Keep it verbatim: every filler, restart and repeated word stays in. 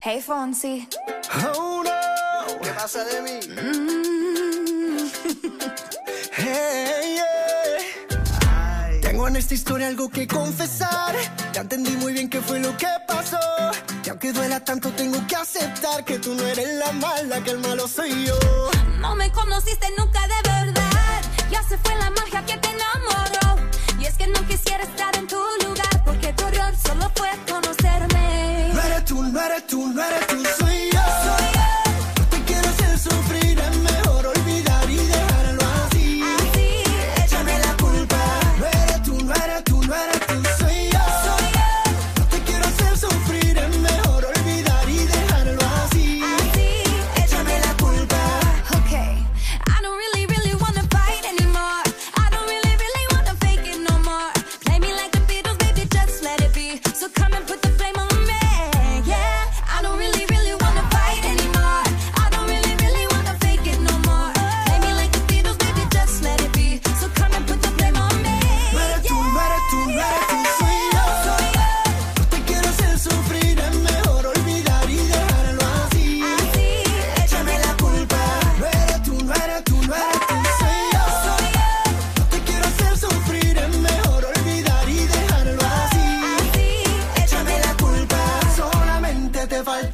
Hey, Fonsi. Oh, no. ¿Qué pasa de mí? Mm. Hey, yeah. Ay. Tengo en esta historia algo que confesar. Ya entendí muy bien qué fue lo que pasó. Y aunque duela tanto, tengo que aceptar que tú no eres la mala, que el malo soy yo. No me conociste nunca de verdad. Ya se fue la magia que te enamoró. Y es que no quisiera estar en tu lugar, porque tu error solo fue conocerme. No eres tú, no eres tú, no eres tú, soy yo. Soy yo. No te quiero hacer sufrir, es mejor olvidar y dejarlo así. Así, Échame la culpa. No eres tú, no eres tú, no eres tú, soy yo. soy yo. No te quiero hacer sufrir, es mejor olvidar y dejarlo así. Así, Échame la culpa. Okay, I don't really, really wanna fight anymore. I don't really, really wanna fake it no more. Play me like the Beatles, baby, just let it be. So come and put the flame on me, yeah. I don't really, really wanna fight anymore. I don't really, really wanna fake it no more. Play me like the Beatles, baby, just let it be. So come and put the flame on me, No eres tú, no eres tú, no eres tú, soy yo. soy yo. No te quiero hacer sufrir, es mejor olvidar y dejarlo así. Así, Échame la culpa. No eres tú, no eres tú, no eres tú, soy yo. soy yo. No te quiero hacer sufrir, es mejor olvidar y dejarlo así. Así, Échame la culpa. Solamente te falta